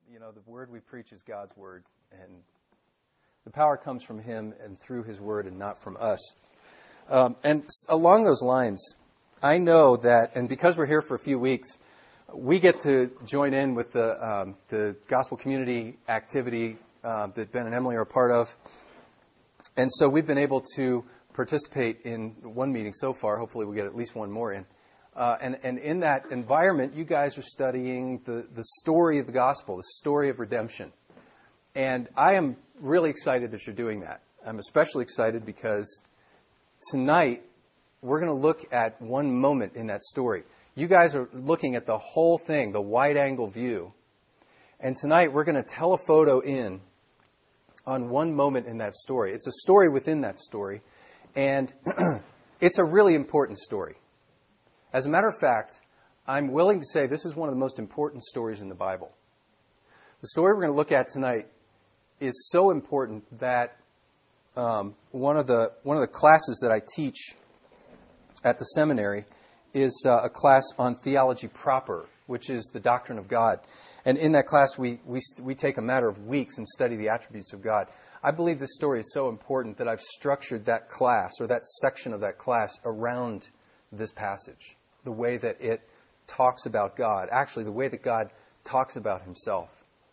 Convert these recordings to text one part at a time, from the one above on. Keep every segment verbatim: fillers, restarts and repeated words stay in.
you know, the word we preach is God's word, and the power comes from Him and through His word and not from us. Um, and along those lines, I know that, and because we're here for a few weeks, we get to join in with the um, the gospel community activity uh, that Ben and Emily are a part of. And so we've been able to participate in one meeting so far. Hopefully we'll get at least one more in. Uh, and, and in that environment, you guys are studying the, the story of the gospel, the story of redemption. And I am really excited that you're doing that. I'm especially excited because tonight we're going to look at one moment in that story. You guys are looking at the whole thing, the wide-angle view. And tonight we're going to tell a photo in on one moment in that story. It's a story within that story. And it's a really important story. As a matter of fact, I'm willing to say this is one of the most important stories in the Bible. The story we're going to look at tonight is so important that um, one of the one of the classes that I teach at the seminary is uh, a class on theology proper, which is the doctrine of God. And in that class, we we we take a matter of weeks and study the attributes of God. I believe this story is so important that I've structured that class or that section of that class around this passage, the way that it talks about God, actually the way that God talks about Himself.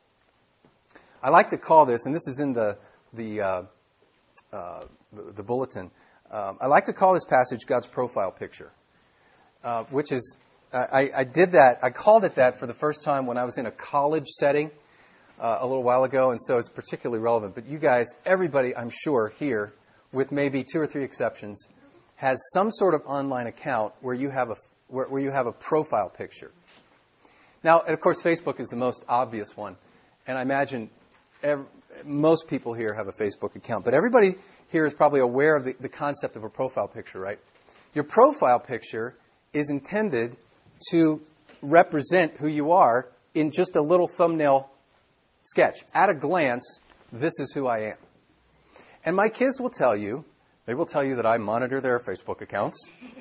I like to call this, and this is in the the uh, uh, the, the bulletin. Um, I like to call this passage God's profile picture, uh, which is I, I did that. I called it that for the first time when I was in a college setting uh, a little while ago, and so it's particularly relevant. But you guys, everybody, I'm sure here, with maybe two or three exceptions, has some sort of online account where you have a where, where you have a profile picture. Now, and of course, Facebook is the most obvious one, and I imagine every, most people here have a Facebook account. But everybody here is probably aware of the, the concept of a profile picture, right? Your profile picture is intended to represent who you are in just a little thumbnail sketch. At a glance, this is who I am. And my kids will tell you, they will tell you that I monitor their Facebook accounts.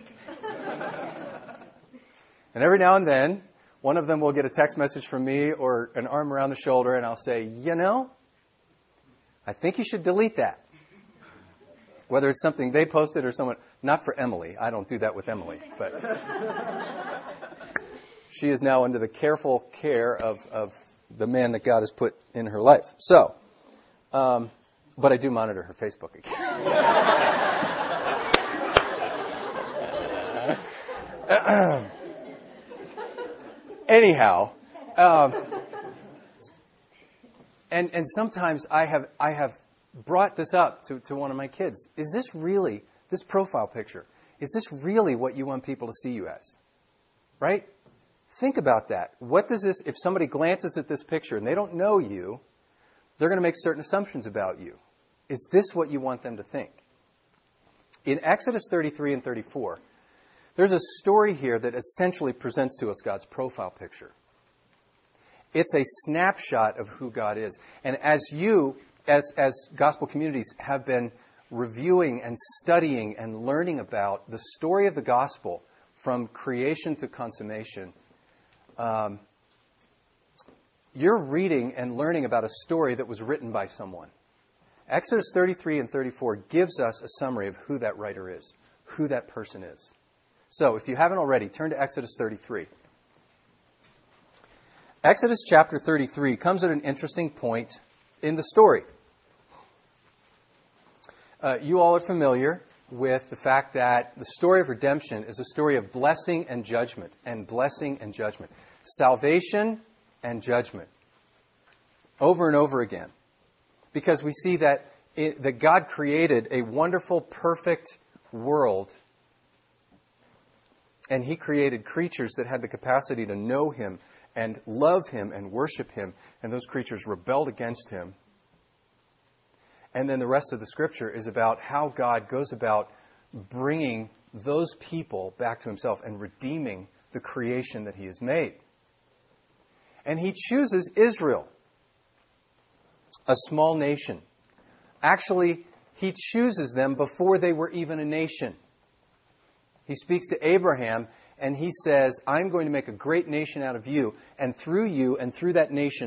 And every now and then, one of them will get a text message from me or an arm around the shoulder, and I'll say, you know, I think you should delete that. Whether it's something they posted or someone, not for Emily. I don't do that with Emily, but she is now under the careful care of, of the man that God has put in her life. So, um, but I do monitor her Facebook account. Anyhow, um, and and sometimes I have I have brought this up to, to one of my kids. Is this really, this profile picture, is this really what you want people to see you as? Right? Think about that. What does this, if somebody glances at this picture and they don't know you, they're going to make certain assumptions about you. Is this what you want them to think? In Exodus thirty-three and thirty-four, there's a story here that essentially presents to us God's profile picture. It's a snapshot of who God is. And as you, as, as gospel communities, have been reviewing and studying and learning about the story of the gospel from creation to consummation, um, you're reading and learning about a story that was written by someone. Exodus thirty-three and thirty-four gives us a summary of who that writer is, who that person is. So, if you haven't already, turn to Exodus thirty-three. Exodus chapter thirty-three comes at an interesting point in the story. Uh, you all are familiar with the fact that the story of redemption is a story of blessing and judgment, and blessing and judgment. Salvation and judgment. Over and over again. Because we see that, it, that God created a wonderful, perfect world. And He created creatures that had the capacity to know Him and love Him and worship Him. And those creatures rebelled against Him. And then the rest of the Scripture is about how God goes about bringing those people back to Himself and redeeming the creation that He has made. And He chooses Israel, a small nation. Actually, He chooses them before they were even a nation. He speaks to Abraham and He says, I'm going to make a great nation out of you, and through you and through that nation,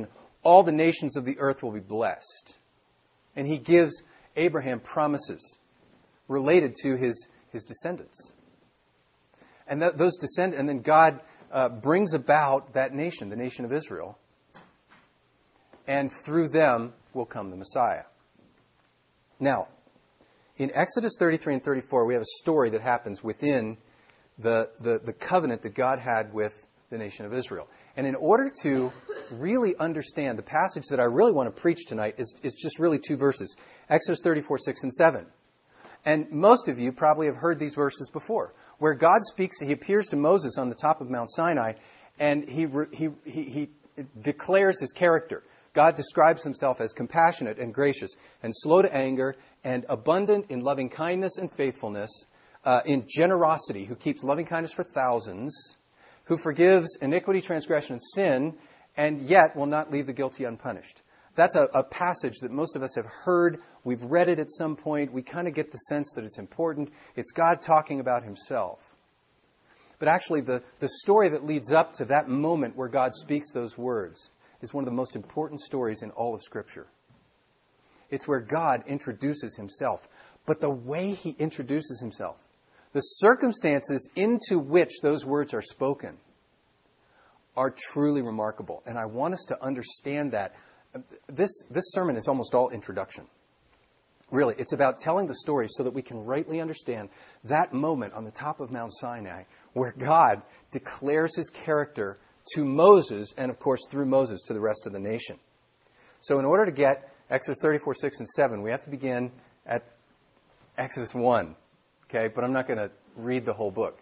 all the nations of the earth will be blessed. And he gives Abraham promises related to his, his descendants. And that, those descend, and then God uh, brings about that nation, the nation of Israel. And through them will come the Messiah. Now, in Exodus thirty-three and thirty-four, we have a story that happens within the, the, the covenant that God had with the nation of Israel. And in order to really understand the passage that I really want to preach tonight is, is just really two verses. Exodus thirty-four, six and seven. And most of you probably have heard these verses before, where God speaks, he appears to Moses on the top of Mount Sinai, and he, he, he, he declares his character. God describes himself as compassionate and gracious and slow to anger and abundant in loving kindness and faithfulness, uh, in generosity, who keeps loving kindness for thousands, who forgives iniquity, transgression, and sin, and yet will not leave the guilty unpunished. That's a, a passage that most of us have heard. We've read it at some point. We kind of get the sense that it's important. It's God talking about himself. But actually, the, the story that leads up to that moment where God speaks those words is one of the most important stories in all of Scripture. It's where God introduces himself. But the way he introduces himself, the circumstances into which those words are spoken, are truly remarkable. And I want us to understand that. This, this sermon is almost all introduction. Really, it's about telling the story so that we can rightly understand that moment on the top of Mount Sinai where God declares his character to Moses, and of course through Moses to the rest of the nation. So in order to get Exodus thirty-four, six, and seven, we have to begin at Exodus one. Okay, but I'm not going to read the whole book.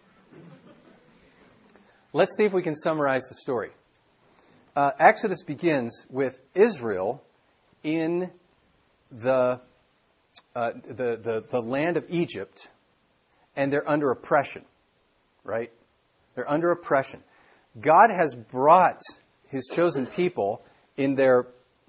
Let's see if we can summarize the story. Uh, Exodus begins with Israel in the, uh, the, the, the land of Egypt, and they're under oppression, right? They're under oppression. God has brought his chosen people in their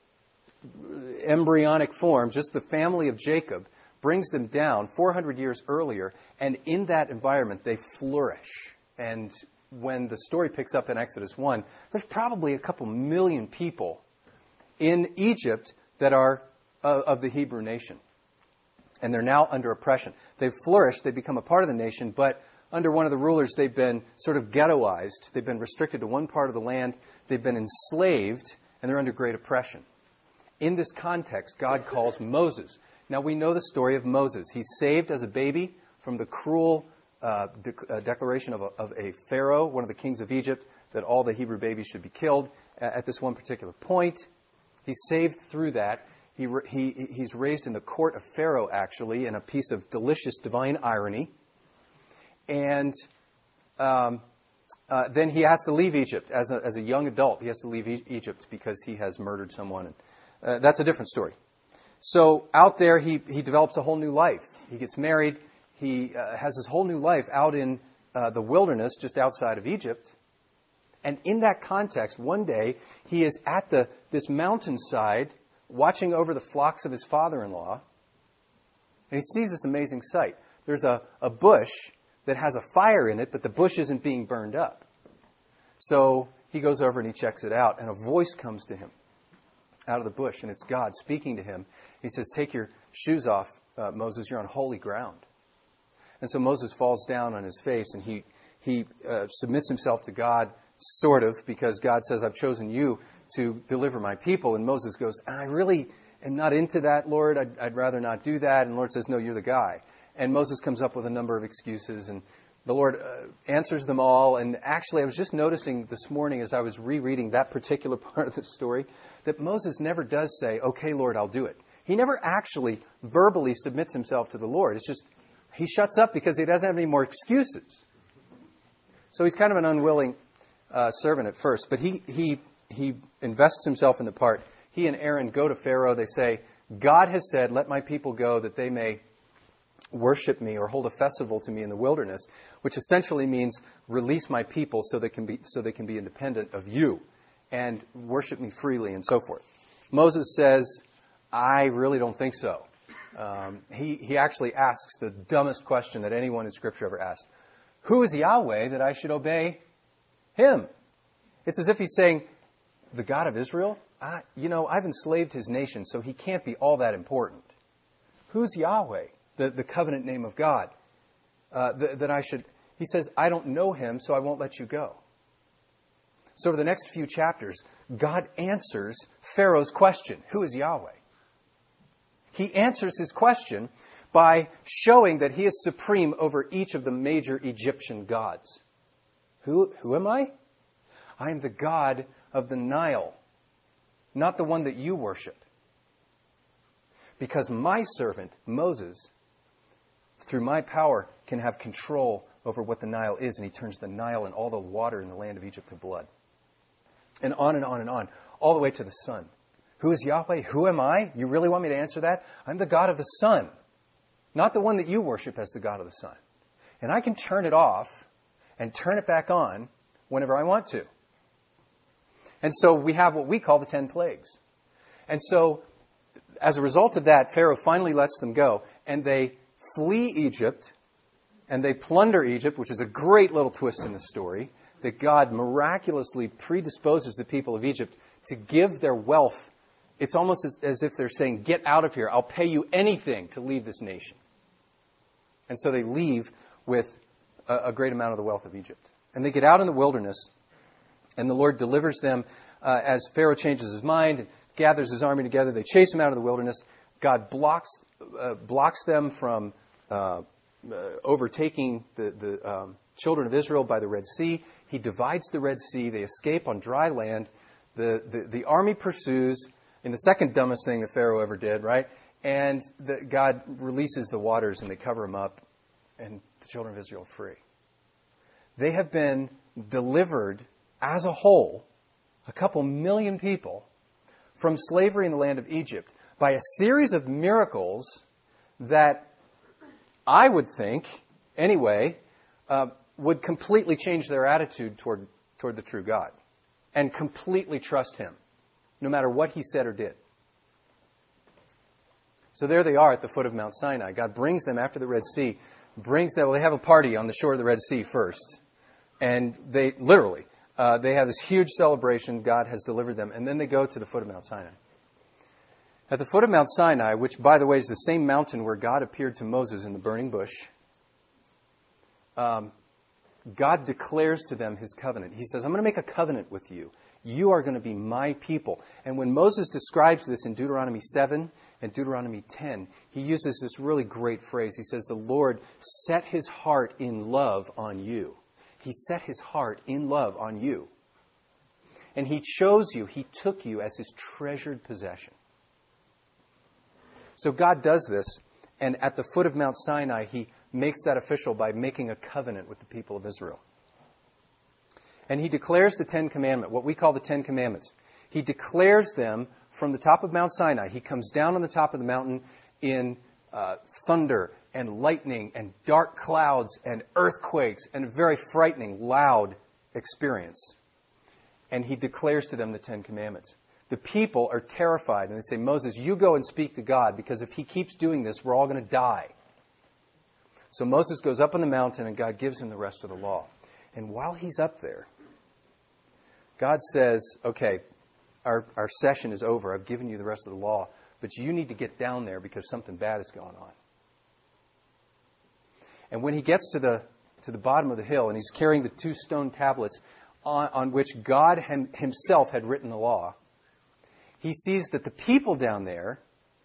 embryonic form, just the family of Jacob, brings them down four hundred years earlier, and in that environment they flourish. And when the story picks up in Exodus one, there's probably a couple million people in Egypt that are uh, of the Hebrew nation. And they're now under oppression. They've flourished, they've become a part of the nation, but under one of the rulers, they've been sort of ghettoized. They've been restricted to one part of the land. They've been enslaved, and they're under great oppression. In this context, God calls Moses. Now, we know the story of Moses. He's saved as a baby from the cruel uh, de- uh, declaration of a, of a Pharaoh, one of the kings of Egypt, that all the Hebrew babies should be killed at this one particular point. He's saved through that. He, he, he's raised in the court of Pharaoh, actually, in a piece of delicious divine irony. And um, uh, then he has to leave Egypt as a, as a young adult. He has to leave e- Egypt because he has murdered someone. And, uh, that's a different story. So out there, he, he develops a whole new life. He gets married. He uh, has his whole new life out in uh, the wilderness just outside of Egypt. And in that context, one day, he is at the this mountainside watching over the flocks of his father-in-law. And he sees this amazing sight. There's a, a bush that has a fire in it, but the bush isn't being burned up. So he goes over and he checks it out, and a voice comes to him out of the bush, and it's God speaking to him. He says, "Take your shoes off, uh, Moses, you're on holy ground." And so Moses falls down on his face, and he, he uh, submits himself to God, sort of, because God says, "I've chosen you to deliver my people." And Moses goes, "I really am not into that, Lord. I'd, I'd rather not do that." And the Lord says, "No, you're the guy." And Moses comes up with a number of excuses, and the Lord uh, answers them all. And actually, I was just noticing this morning as I was rereading that particular part of the story that Moses never does say, "Okay, Lord, I'll do it." He never actually verbally submits himself to the Lord. It's just he shuts up because he doesn't have any more excuses. So he's kind of an unwilling uh, servant at first, but he he he invests himself in the part. He and Aaron go to Pharaoh. They say, "God has said, let my people go that they may worship me or hold a festival to me in the wilderness," which essentially means release my people so they can be so they can be independent of you and worship me freely and so forth. Moses says, "I really don't think so." Um, he, he actually asks the dumbest question that anyone in Scripture ever asked. Who is Yahweh that I should obey him? It's as if he's saying, the God of Israel? I, you know, I've enslaved his nation, so he can't be all that important. Who's Yahweh, the, the covenant name of God, uh, th- that I should... He says, I don't know him, so I won't let you go. So over the next few chapters, God answers Pharaoh's question, who is Yahweh? He answers his question by showing that he is supreme over each of the major Egyptian gods. Who, who am I? I am the God of the Nile, not the one that you worship. Because my servant, Moses, through my power, can have control over what the Nile is, and he turns the Nile and all the water in the land of Egypt to blood. And on and on and on, all the way to the sun. Who is Yahweh? Who am I? You really want me to answer that? I'm the God of the sun, not the one that you worship as the God of the sun. And I can turn it off and turn it back on whenever I want to. And so we have what we call the ten plagues. And so as a result of that, Pharaoh finally lets them go, and they flee Egypt, and they plunder Egypt, which is a great little twist in the story, that God miraculously predisposes the people of Egypt to give their wealth. It's almost as, as if they're saying, get out of here. I'll pay you anything to leave this nation. And so they leave with a, a great amount of the wealth of Egypt. And they get out in the wilderness, and the Lord delivers them uh, as Pharaoh changes his mind and gathers his army together. They chase him out of the wilderness. God blocks uh, blocks them from uh, uh, overtaking the, the um, children of Israel by the Red Sea. He divides the Red Sea. They escape on dry land. The, the, the army pursues in the second dumbest thing that Pharaoh ever did, right? And the, God releases the waters, and they cover them up, and the children of Israel are free. They have been delivered as a whole, a couple million people, from slavery in the land of Egypt by a series of miracles that I would think, anyway, uh, would completely change their attitude toward, toward the true God and completely trust him, no matter what he said or did. So there they are at the foot of Mount Sinai. God brings them after the Red Sea, brings them, well, they have a party on the shore of the Red Sea first. And they, literally, uh, they have this huge celebration. God has delivered them. And then they go to the foot of Mount Sinai. At the foot of Mount Sinai, which, by the way, is the same mountain where God appeared to Moses in the burning bush, um, God declares to them his covenant. He says, I'm going to make a covenant with you. You are going to be my people. And when Moses describes this in Deuteronomy seven and Deuteronomy ten, he uses this really great phrase. He says, the Lord set his heart in love on you. He set his heart in love on you. And he chose you. He took you as his treasured possession. So God does this, and at the foot of Mount Sinai, he makes that official by making a covenant with the people of Israel. And he declares the Ten Commandments, what we call the Ten Commandments. He declares them from the top of Mount Sinai. He comes down on the top of the mountain in uh, thunder and lightning and dark clouds and earthquakes and a very frightening, loud experience. And he declares to them the Ten Commandments. The people are terrified, and they say, Moses, you go and speak to God, because if he keeps doing this, we're all going to die. So Moses goes up on the mountain, and God gives him the rest of the law. And while he's up there, God says, okay, our, our session is over. I've given you the rest of the law, but you need to get down there because something bad is going on. And when he gets to the to the bottom of the hill, and he's carrying the two stone tablets on, on which God hem, himself had written the law, he sees that the people down there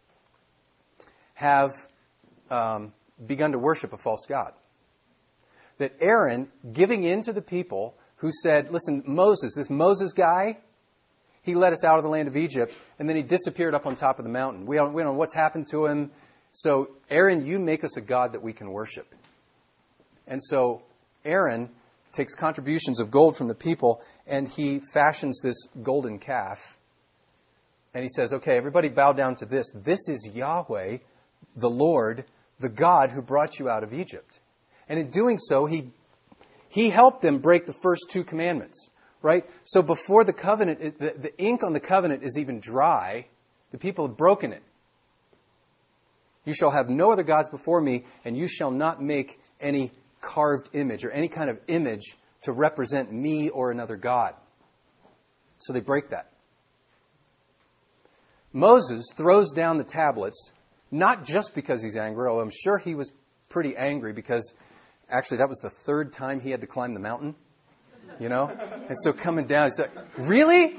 have um, begun to worship a false god. That Aaron, giving in to the people who said, listen, Moses, this Moses guy, he led us out of the land of Egypt, and then he disappeared up on top of the mountain. We don't, we don't know what's happened to him. So, Aaron, you make us a god that we can worship. And so, Aaron takes contributions of gold from the people, and he fashions this golden calf. And he says, okay, everybody bow down to this. This is Yahweh, the Lord, the God who brought you out of Egypt. And in doing so, he he helped them break the first two commandments, right? So before the covenant, the, the ink on the covenant is even dry, the people have broken it. You shall have no other gods before me, and you shall not make any carved image or any kind of image to represent me or another god. So they break that. Moses throws down the tablets, not just because he's angry, although I'm sure he was pretty angry because actually that was the third time he had to climb the mountain, you know? And so coming down, he's like, really?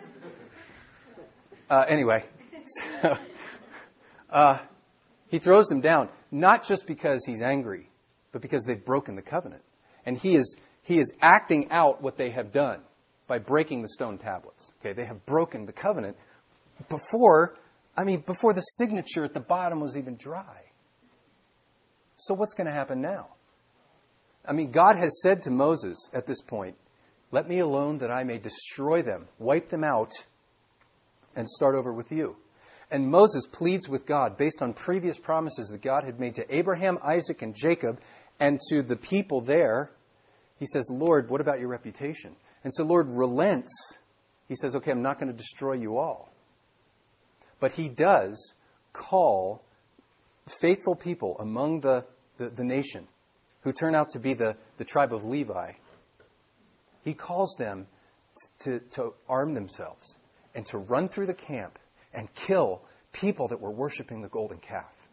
Uh, anyway, so, uh, he throws them down, not just because he's angry, but because they've broken the covenant. And he is he is acting out what they have done by breaking the stone tablets. Okay, they have broken the covenant before, I mean, before the signature at the bottom was even dry. So what's going to happen now? I mean, God has said to Moses at this point, let me alone that I may destroy them, wipe them out, and start over with you. And Moses pleads with God based on previous promises that God had made to Abraham, Isaac, and Jacob, and to the people there. He says, Lord, what about your reputation? And so Lord relents. He says, okay, I'm not going to destroy you all. But he does call faithful people among the, the, the nation who turn out to be the, the tribe of Levi. He calls them to, to arm themselves and to run through the camp and kill people that were worshiping the golden calf.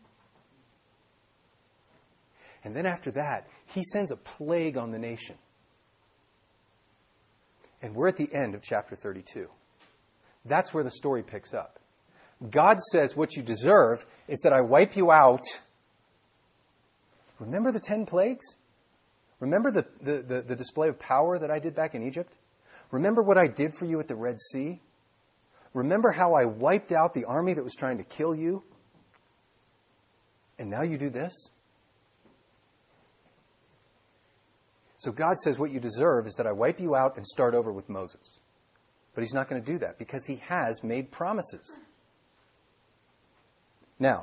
And then after that, he sends a plague on the nation. And we're at the end of chapter thirty-two. That's where the story picks up. God says, what you deserve is that I wipe you out. Remember the ten plagues? Remember the, the, the, the display of power that I did back in Egypt? Remember what I did for you at the Red Sea? Remember how I wiped out the army that was trying to kill you? And now you do this? So God says what you deserve is that I wipe you out and start over with Moses. But he's not going to do that because he has made promises. Now,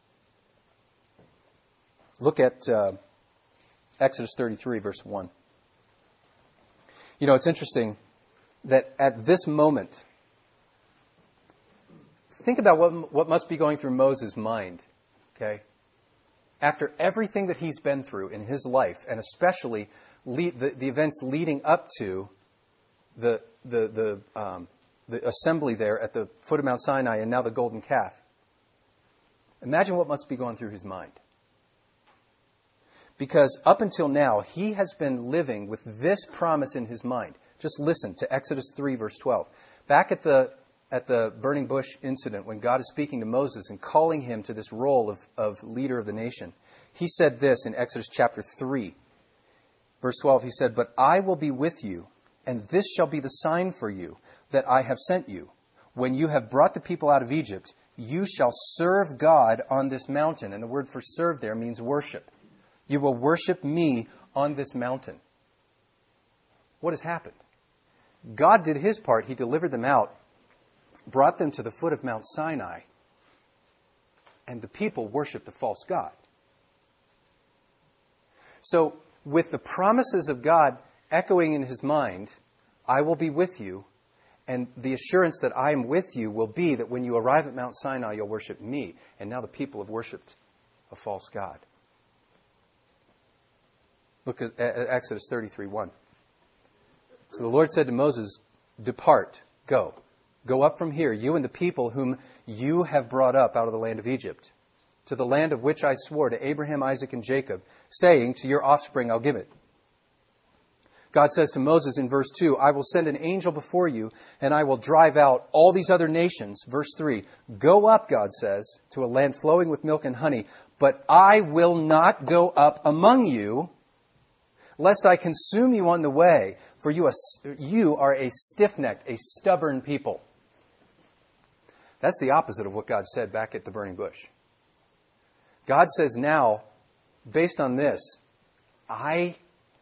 look at uh, Exodus thirty-three, verse one. You know, it's interesting that at this moment, think about what, what must be going through Moses' mind, okay? After everything that he's been through in his life, and especially lead, the, the events leading up to the, the, the, um, the assembly there at the foot of Mount Sinai and now the golden calf. Imagine what must be going through his mind. Because up until now, he has been living with this promise in his mind. Just listen to Exodus three, verse twelve. Back at the at the burning bush incident, when God is speaking to Moses and calling him to this role of, of leader of the nation, he said this in Exodus chapter three, verse twelve. He said, "But I will be with you, and this shall be the sign for you that I have sent you. When you have brought the people out of Egypt, you shall serve God on this mountain." And the word for serve there means worship. You will worship me on this mountain. What has happened? God did his part. He delivered them out, brought them to the foot of Mount Sinai, and the people worshiped a false god. So, with the promises of God echoing in his mind, I will be with you, and the assurance that I am with you will be that when you arrive at Mount Sinai, you'll worship me. And now the people have worshipped a false god. Look at Exodus thirty-three, one. So the Lord said to Moses, "Depart, go. Go up from here, you and the people whom you have brought up out of the land of Egypt, to the land of which I swore to Abraham, Isaac, and Jacob, saying, to your offspring I'll give it." God says to Moses in verse two, "I will send an angel before you, and I will drive out all these other nations." Verse three, "Go up," God says, "to a land flowing with milk and honey, but I will not go up among you, lest I consume you on the way, for you, you are a stiff-necked, a stubborn people." That's the opposite of what God said back at the burning bush. God says now, based on this, I,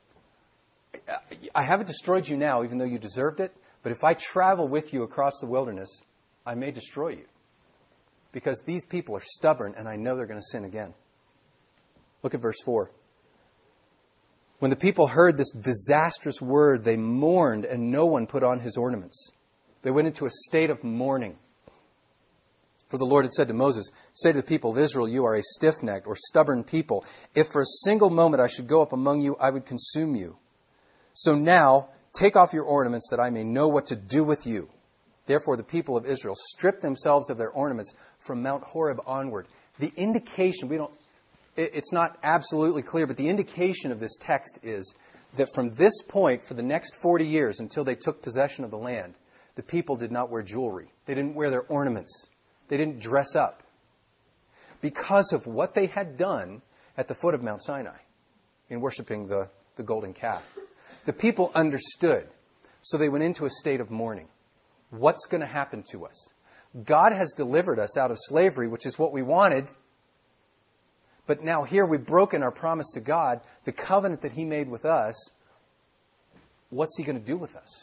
I haven't destroyed you now, even though you deserved it, but if I travel with you across the wilderness, I may destroy you. Because these people are stubborn, and I know they're going to sin again. Look at verse four. "When the people heard this disastrous word, they mourned, and no one put on his ornaments." They went into a state of mourning. For the Lord had said to Moses, "Say to the people of Israel, you are a stiff-necked or stubborn people. If for a single moment I should go up among you, I would consume you. So now, take off your ornaments that I may know what to do with you." Therefore the people of Israel stripped themselves of their ornaments from Mount Horeb onward. The indication, we don't, it, it's not absolutely clear, but the indication of this text is that from this point, for the next forty years, until they took possession of the land, the people did not wear jewelry. They didn't wear their ornaments. They didn't dress up. Because of what they had done at the foot of Mount Sinai in worshiping the, the golden calf. The people understood. So they went into a state of mourning. What's going to happen to us? God has delivered us out of slavery, which is what we wanted. But now here we've broken our promise to God, the covenant that He made with us. What's He going to do with us?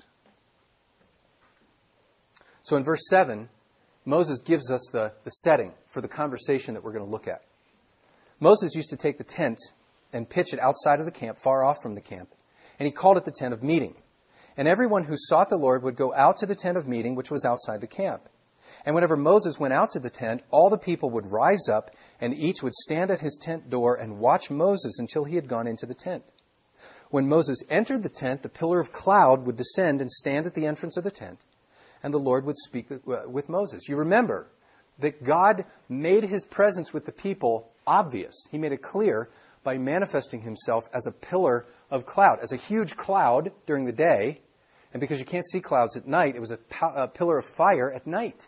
So in verse seven, Moses gives us the, the setting for the conversation that we're going to look at. Moses used to take the tent and pitch it outside of the camp, far off from the camp. And he called it the tent of meeting. And everyone who sought the Lord would go out to the tent of meeting, which was outside the camp. And whenever Moses went out to the tent, all the people would rise up, and each would stand at his tent door and watch Moses until he had gone into the tent. When Moses entered the tent, the pillar of cloud would descend and stand at the entrance of the tent, and the Lord would speak with Moses. You remember that God made His presence with the people obvious. He made it clear by manifesting Himself as a pillar of cloud, as a huge cloud during the day. And because you can't see clouds at night, it was a, a pillar of fire at night.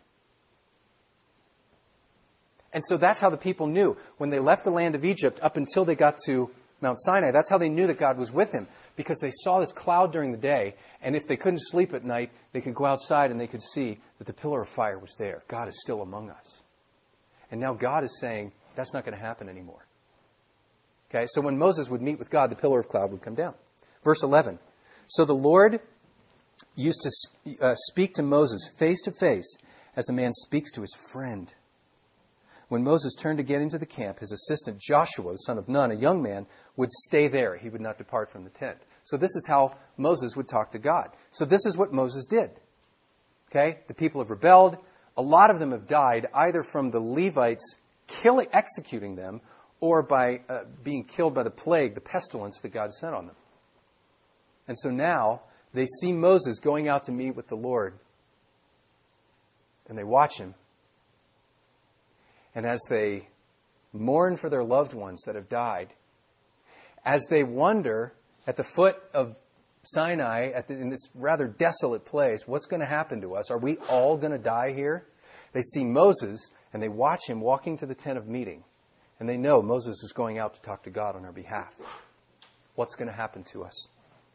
And so that's how the people knew. When they left the land of Egypt up until they got to Mount Sinai, that's how they knew that God was with them. Because they saw this cloud during the day, and if they couldn't sleep at night, they could go outside and they could see that the pillar of fire was there. God is still among us. And now God is saying, that's not going to happen anymore. Okay, so when Moses would meet with God, the pillar of cloud would come down. Verse eleven. So the Lord used to uh, speak to Moses face to face as a man speaks to his friend. When Moses turned to get into the camp, his assistant Joshua, the son of Nun, a young man, would stay there. He would not depart from the tent. So this is how Moses would talk to God. So this is what Moses did. Okay? The people have rebelled. A lot of them have died either from the Levites killing, executing them, or by uh, being killed by the plague, the pestilence that God sent on them. And so now they see Moses going out to meet with the Lord. And they watch him. And as they mourn for their loved ones that have died, as they wonder at the foot of Sinai, at the, in this rather desolate place, what's going to happen to us? Are we all going to die here? They see Moses and they watch him walking to the tent of meeting. And they know Moses is going out to talk to God on our behalf. What's going to happen to us?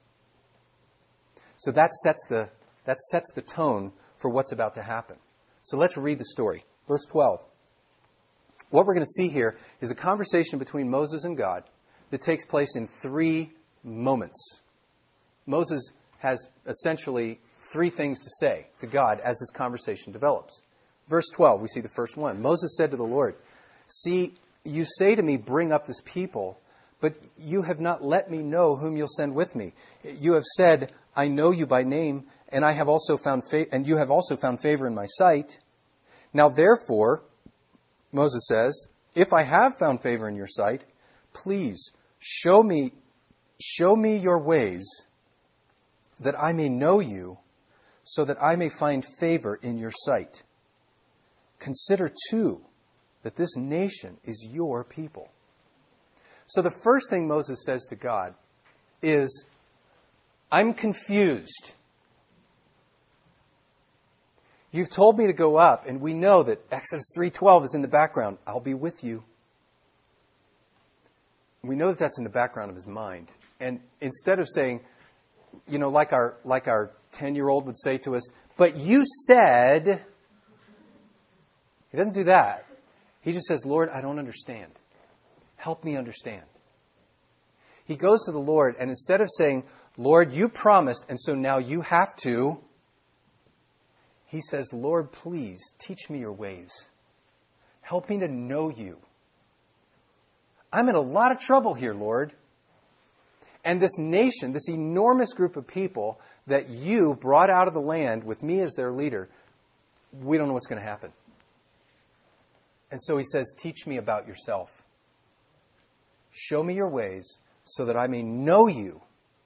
So that sets the, that sets the tone for what's about to happen. So let's read the story. Verse twelve. What we're going to see here is a conversation between Moses and God that takes place in three moments. Moses has essentially three things to say to God as this conversation develops. Verse twelve, we see the first one. Moses said to the Lord, "See, you say to me, bring up this people, but you have not let me know whom you'll send with me. You have said, I know you by name, and I have also found fa- and you have also found favor in my sight. Now therefore," Moses says, "if I have found favor in your sight, please show me, show me your ways, that I may know you, so that I may find favor in your sight. Consider too that this nation is your people." So the first thing Moses says to God is, "I'm confused. You've told me to go up, and we know that Exodus three twelve is in the background. I'll be with you." We know that that's in the background of his mind. And instead of saying, you know, like our like our ten-year-old would say to us, "But you said," he doesn't do that. He just says, "Lord, I don't understand. Help me understand." He goes to the Lord, and instead of saying, "Lord, you promised, and so now you have to," he says, "Lord, please teach me your ways. Help me to know you. I'm in a lot of trouble here, Lord. And this nation, this enormous group of people that you brought out of the land with me as their leader, we don't know what's going to happen." And so he says, "Teach me about yourself. Show me your ways so that I may know you,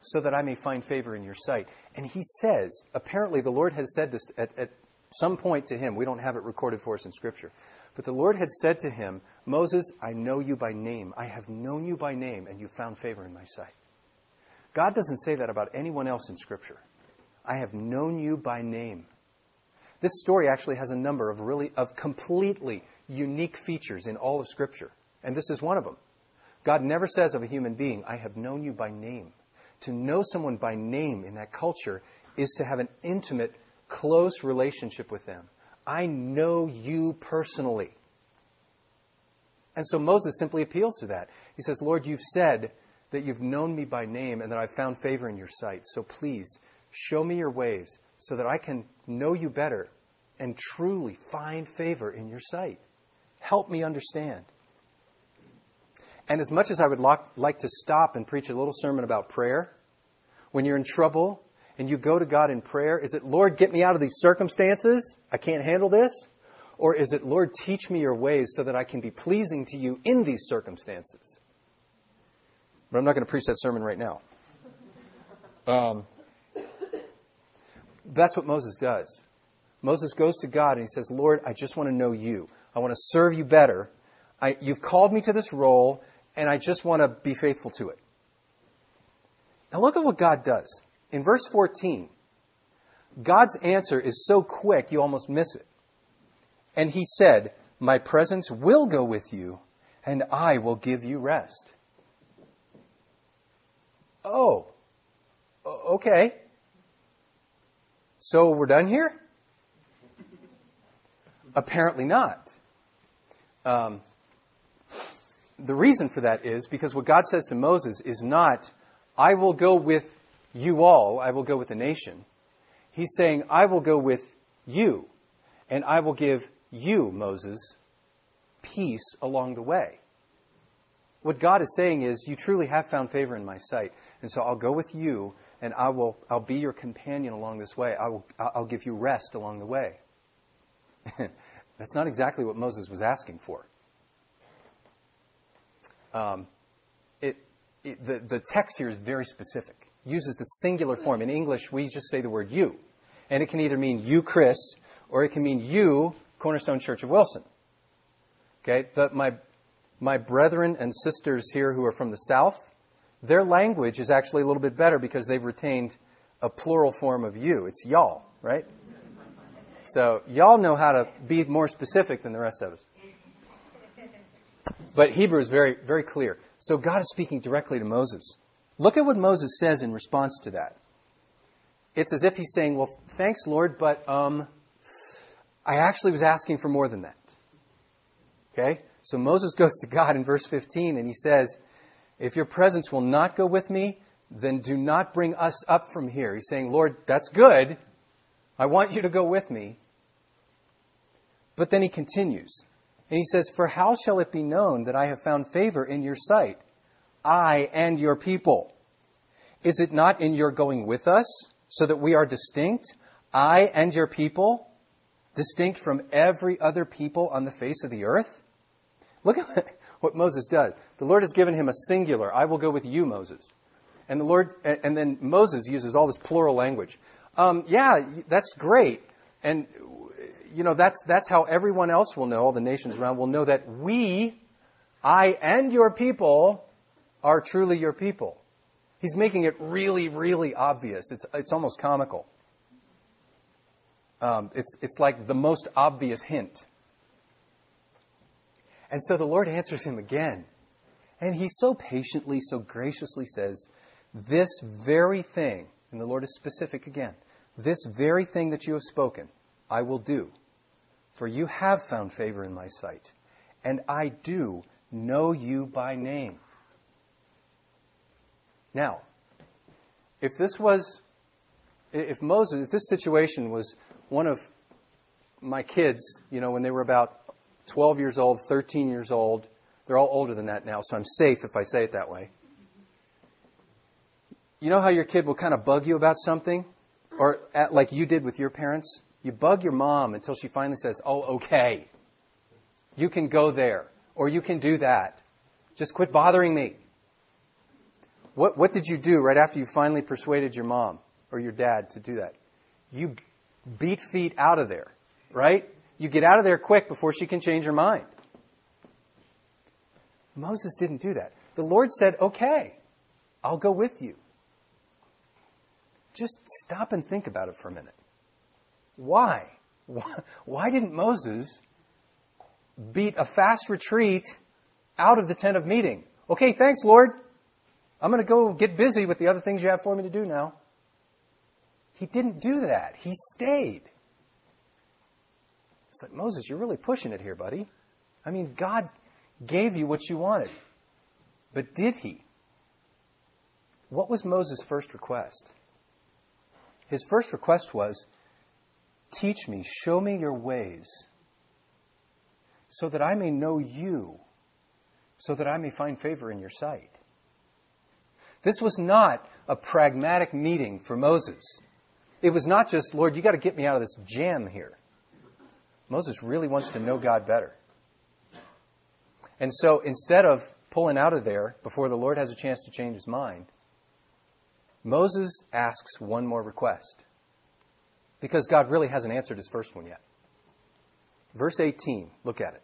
so that I may find favor in your sight. And he says, apparently the Lord has said this at, at some point to him. We don't have it recorded for us in Scripture. But the Lord had said to him, Moses, I know you by name. I have known you by name, and you found favor in my sight. God doesn't say that about anyone else in Scripture. I have known you by name. This story actually has a number of really, of completely unique features in all of Scripture. And this is one of them. God never says of a human being, I have known you by name. To know someone by name in that culture is to have an intimate, close relationship with them. I know you personally. And so Moses simply appeals to that. He says, Lord, you've said that you've known me by name and that I've found favor in your sight. So please, show me your ways so that I can know you better and truly find favor in your sight. Help me understand. And as much as I would like to stop and preach a little sermon about prayer, when you're in trouble and you go to God in prayer, is it, Lord, get me out of these circumstances? I can't handle this. Or is it, Lord, teach me your ways so that I can be pleasing to you in these circumstances? But I'm not going to preach that sermon right now. Um, that's what Moses does. Moses goes to God and he says, Lord, I just want to know you. I want to serve you better. I, you've called me to this role, and I just want to be faithful to it. Now look at what God does. In verse fourteen, God's answer is so quick you almost miss it. And he said, my presence will go with you, and I will give you rest. Oh, okay. So we're done here? Apparently not. Um, the reason for that is because what God says to Moses is not, I will go with you all, I will go with the nation. He's saying, I will go with you, and I will give you, Moses, peace along the way. What God is saying is, you truly have found favor in my sight, and so I'll go with you, and I will, I'll be your companion along this way. I will, I'll give you rest along the way. That's not exactly what Moses was asking for. Um, it, it, the, the text here is very specific. It uses the singular form. In English, we just say the word you. And it can either mean you, Chris, or it can mean you, Cornerstone Church of Wilson. Okay, the, my, my brethren and sisters here who are from the South, their language is actually a little bit better because they've retained a plural form of you. It's y'all, right? So y'all know how to be more specific than the rest of us. But Hebrew is very, very clear. So God is speaking directly to Moses. Look at what Moses says in response to that. It's as if he's saying, well, thanks, Lord, but um, I actually was asking for more than that. Okay? So Moses goes to God in verse fifteen and he says, if your presence will not go with me, then do not bring us up from here. He's saying, Lord, that's good. I want you to go with me. But then he continues. And he says, for how shall it be known that I have found favor in your sight, I and your people? Is it not in your going with us, so that we are distinct, I and your people, distinct from every other people on the face of the earth? Look at what Moses does. The Lord has given him a singular, I will go with you, Moses. And the Lord, and then Moses uses all this plural language. Um, yeah, that's great. And, you know, that's that's how everyone else will know, all the nations around will know that we, I and your people, are truly your people. He's making it really, really obvious. It's it's almost comical. Um, it's it's like the most obvious hint. And so the Lord answers him again. And he so patiently, so graciously says, this very thing, and the Lord is specific again, this very thing that you have spoken, I will do. For you have found favor in my sight, and I do know you by name. Now, if this was, if Moses, if this situation was one of my kids, you know, when they were about twelve years old, thirteen years old, they're all older than that now, so I'm safe if I say it that way. You know how your kid will kind of bug you about something? Or at, like you did with your parents? You bug your mom until she finally says, oh, okay. You can go there. Or you can do that. Just quit bothering me. What, what did you do right after you finally persuaded your mom or your dad to do that? You beat feet out of there, right? You get out of there quick before she can change her mind. Moses didn't do that. The Lord said, okay, I'll go with you. Just stop and think about it for a minute. Why? Why, why didn't Moses beat a fast retreat out of the tent of meeting? Okay, thanks, Lord. I'm going to go get busy with the other things you have for me to do now. He didn't do that. He stayed. It's like, Moses, you're really pushing it here, buddy. I mean, God gave you what you wanted. But did he? What was Moses' first request? His first request was, teach me, show me your ways, so that I may know you, so that I may find favor in your sight. This was not a pragmatic meeting for Moses. It was not just, Lord, you got to get me out of this jam here. Moses really wants to know God better. And so instead of pulling out of there before the Lord has a chance to change his mind, Moses asks one more request. Because God really hasn't answered his first one yet. Verse eighteen, look at it.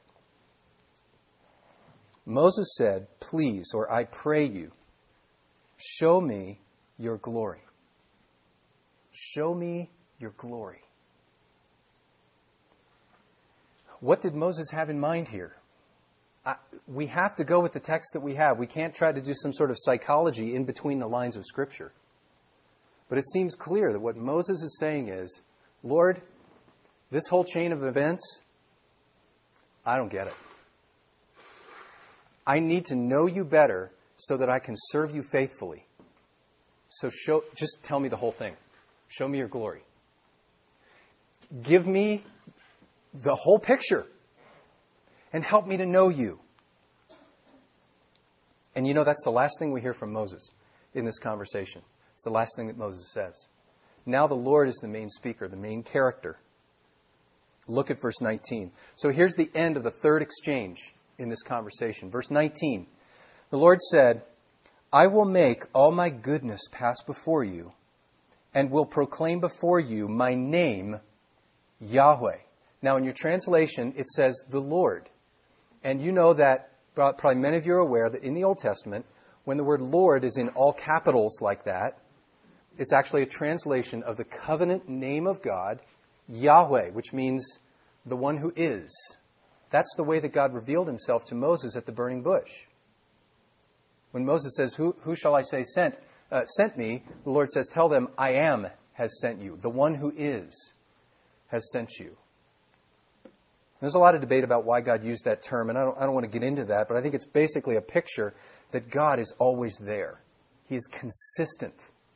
Moses said, please, or I pray you, show me your glory. Show me your glory. What did Moses have in mind here? I, we have to go with the text that we have. We can't try to do some sort of psychology in between the lines of Scripture. But it seems clear that what Moses is saying is, Lord, this whole chain of events, I don't get it. I need to know you better so that I can serve you faithfully. So show, just tell me the whole thing. Show me your glory. Give me the whole picture and help me to know you. And you know, that's the last thing we hear from Moses in this conversation. It's the last thing that Moses says. Now the Lord is the main speaker, the main character. Look at verse nineteen. So here's the end of the third exchange in this conversation. Verse nineteen. The Lord said, I will make all my goodness pass before you and will proclaim before you my name, Yahweh. Now in your translation, it says the Lord. And you know that, probably many of you are aware that in the Old Testament, when the word Lord is in all capitals like that, it's actually a translation of the covenant name of God, Yahweh, which means the one who is. That's the way that God revealed himself to Moses at the burning bush. When Moses says, who, who shall I say sent, uh, sent me? The Lord says, tell them, I am has sent you. The one who is has sent you. There's a lot of debate about why God used that term, and I don't, I don't want to get into that, but I think it's basically a picture that God is always there. He is consistent.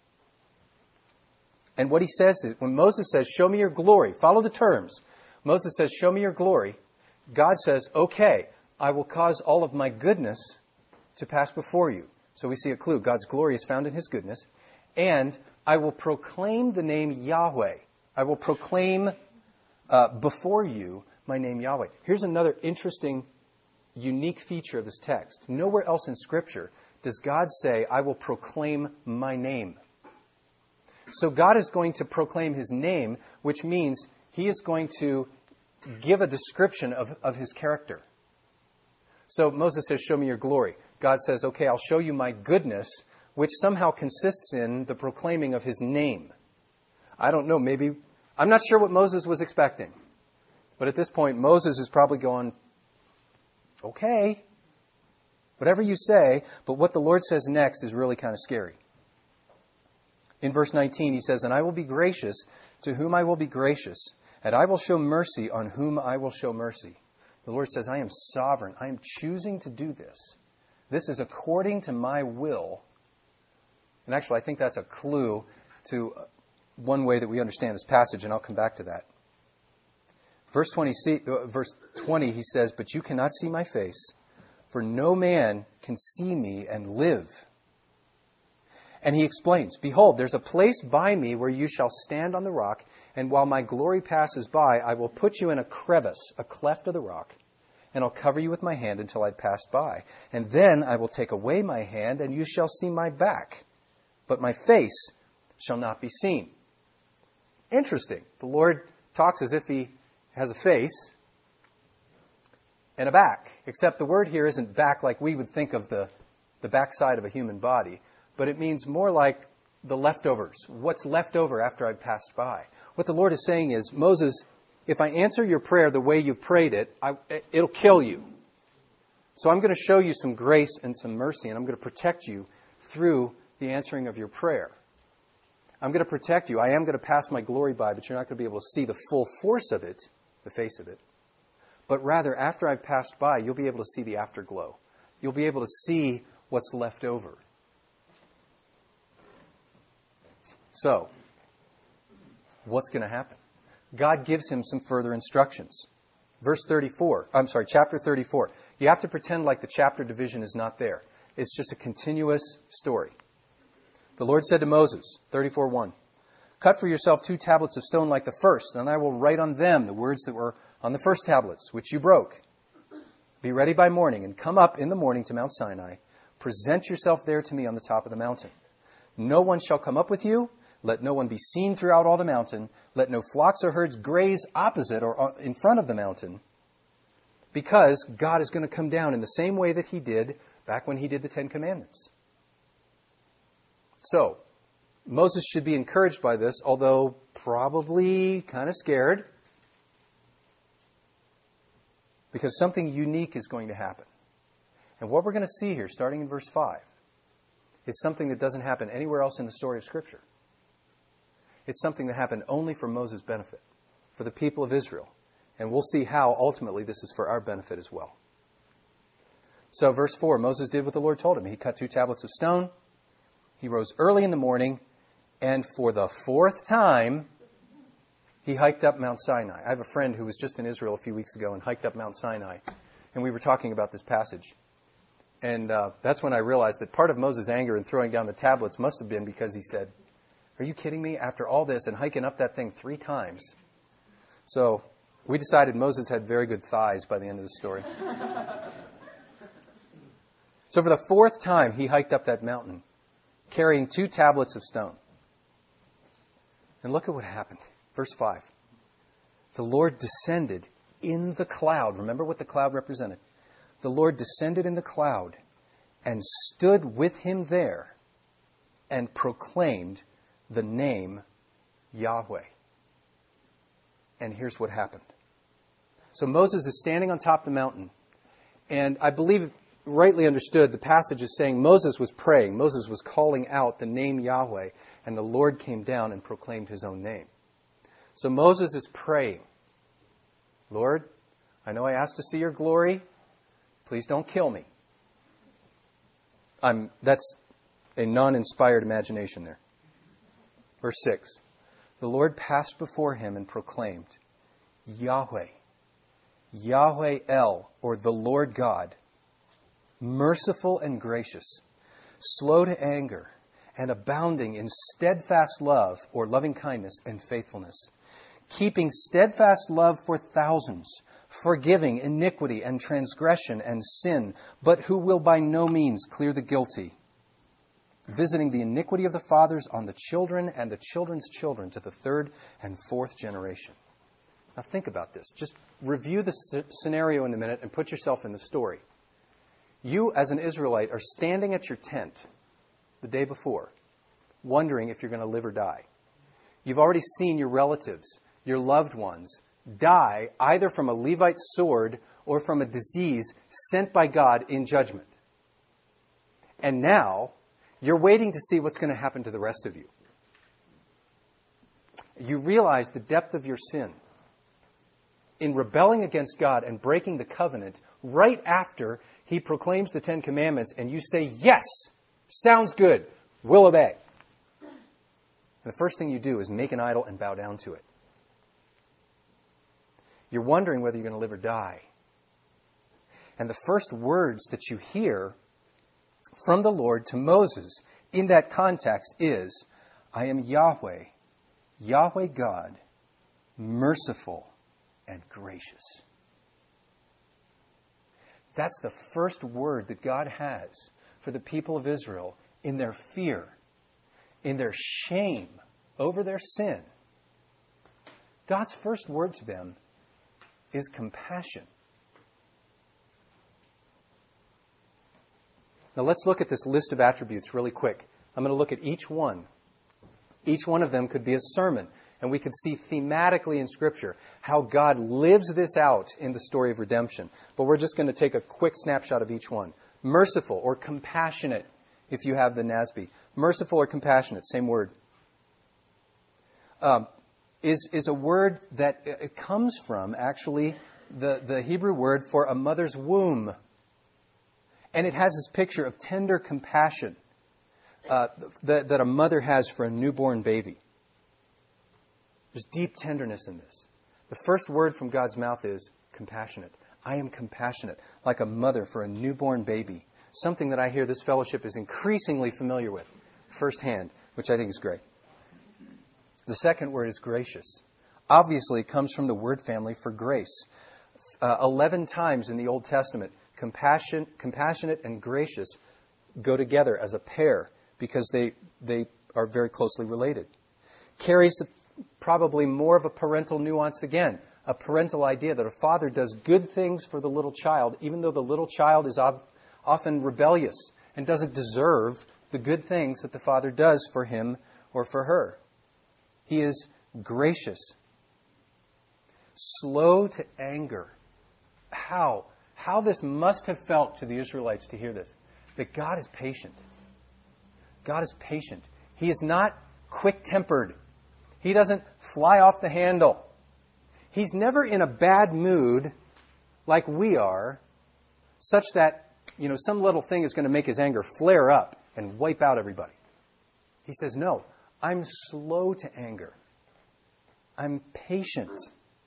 And what he says is, when Moses says, show me your glory, follow the terms. Moses says, show me your glory. God says, okay, I will cause all of my goodness to pass before you. So we see a clue. God's glory is found in his goodness. And I will proclaim the name Yahweh. I will proclaim uh, before you my name Yahweh. Here's another interesting, unique feature of this text. Nowhere else in Scripture does God say, I will proclaim my name. So God is going to proclaim his name, which means he is going to give a description of, of his character. So Moses says, show me your glory. God says, okay, I'll show you my goodness, which somehow consists in the proclaiming of his name. I don't know, maybe, I'm not sure what Moses was expecting. But at this point, Moses is probably going, okay, whatever you say, but what the Lord says next is really kind of scary. In verse nineteen, he says, and I will be gracious to whom I will be gracious, and I will show mercy on whom I will show mercy. The Lord says, I am sovereign. I am choosing to do this. This is according to my will. And actually, I think that's a clue to one way that we understand this passage, and I'll come back to that. Verse twenty, verse twenty, he says, but you cannot see my face, for no man can see me and live. And he explains, behold, there's a place by me where you shall stand on the rock, and while my glory passes by, I will put you in a crevice, a cleft of the rock, and I'll cover you with my hand until I pass by. And then I will take away my hand, and you shall see my back, but my face shall not be seen. Interesting. The Lord talks as if he has a face and a back, except the word here isn't back like we would think of the, the backside of a human body, but it means more like the leftovers, what's left over after I've passed by. What the Lord is saying is, Moses, if I answer your prayer the way you've prayed it, I, it'll kill you. So I'm going to show you some grace and some mercy, and I'm going to protect you through the answering of your prayer. I'm going to protect you. I am going to pass my glory by, but you're not going to be able to see the full force of it, the face of it. But rather, after I've passed by, you'll be able to see the afterglow. You'll be able to see what's left over. So, what's going to happen? God gives him some further instructions. Verse thirty-four, I'm sorry, chapter thirty-four. You have to pretend like the chapter division is not there. It's just a continuous story. The Lord said to Moses, thirty-four one, cut for yourself two tablets of stone like the first, and I will write on them the words that were on the first tablets, which you broke. Be ready by morning, and come up in the morning to Mount Sinai. Present yourself there to me on the top of the mountain. No one shall come up with you. Let no one be seen throughout all the mountain. Let no flocks or herds graze opposite or in front of the mountain. Because God is going to come down in the same way that he did back when he did the Ten Commandments. So, Moses should be encouraged by this, although probably kind of scared. Because something unique is going to happen. And what we're going to see here, starting in verse five, is something that doesn't happen anywhere else in the story of Scripture. It's something that happened only for Moses' benefit, for the people of Israel. And we'll see how ultimately this is for our benefit as well. So verse four, Moses did what the Lord told him. He cut two tablets of stone. He rose early in the morning, and for the fourth time, he hiked up Mount Sinai. I have a friend who was just in Israel a few weeks ago and hiked up Mount Sinai. And we were talking about this passage. And uh, that's when I realized that part of Moses' anger in throwing down the tablets must have been because he said, are you kidding me? After all this and hiking up that thing three times. So we decided Moses had very good thighs by the end of the story. So for the fourth time, he hiked up that mountain, carrying two tablets of stone. And look at what happened. Verse five. The Lord descended in the cloud. Remember what the cloud represented. The Lord descended in the cloud and stood with him there and proclaimed the name Yahweh. And here's what happened. So Moses is standing on top of the mountain. And I believe, rightly understood, the passage is saying Moses was praying. Moses was calling out the name Yahweh. And the Lord came down and proclaimed his own name. So Moses is praying. Lord, I know I asked to see your glory. Please don't kill me. I'm, that's a non-inspired imagination there. Verse six. The Lord passed before him and proclaimed, Yahweh, Yahweh El, or the Lord God, merciful and gracious, slow to anger, and abounding in steadfast love, or loving kindness and faithfulness, keeping steadfast love for thousands, forgiving iniquity and transgression and sin, but who will by no means clear the guilty, visiting the iniquity of the fathers on the children and the children's children to the third and fourth generation. Now think about this. Just review the scenario in a minute and put yourself in the story. You, as an Israelite, are standing at your tent the day before, wondering if you're going to live or die. You've already seen your relatives, your loved ones, die either from a Levite sword or from a disease sent by God in judgment. And now, you're waiting to see what's going to happen to the rest of you. You realize the depth of your sin in rebelling against God and breaking the covenant right after he proclaims the Ten Commandments, and you say, yes, sounds good, we'll obey. And the first thing you do is make an idol and bow down to it. You're wondering whether you're going to live or die. And the first words that you hear from the Lord to Moses in that context is, I am Yahweh, Yahweh God, merciful and gracious. That's the first word that God has for the people of Israel in their fear, in their shame over their sin. God's first word to them is compassion. Now let's look at this list of attributes really quick. I'm going to look at each one. Each one of them could be a sermon, and we could see thematically in Scripture how God lives this out in the story of redemption. But we're just going to take a quick snapshot of each one. Merciful or compassionate, if you have the N A S B. Merciful or compassionate, same word. Um, is, is a word that it comes from, actually, the, the Hebrew word for a mother's womb. And it has this picture of tender compassion uh, that, that a mother has for a newborn baby. There's deep tenderness in this. The first word from God's mouth is compassionate. I am compassionate, like a mother for a newborn baby. Something that I hear this fellowship is increasingly familiar with firsthand, which I think is great. The second word is gracious. Obviously, it comes from the word family for grace. Uh, Eleven times in the Old Testament, Compassion, compassionate and gracious go together as a pair because they they are very closely related. Carries probably more of a parental nuance again, a parental idea that a father does good things for the little child, even though the little child is ob- often rebellious and doesn't deserve the good things that the father does for him or for her. He is gracious. Slow to anger. How? How this must have felt to the Israelites to hear this. That God is patient. God is patient. He is not quick-tempered. He doesn't fly off the handle. He's never in a bad mood like we are, such that, you know, some little thing is going to make his anger flare up and wipe out everybody. He says, no, I'm slow to anger. I'm patient.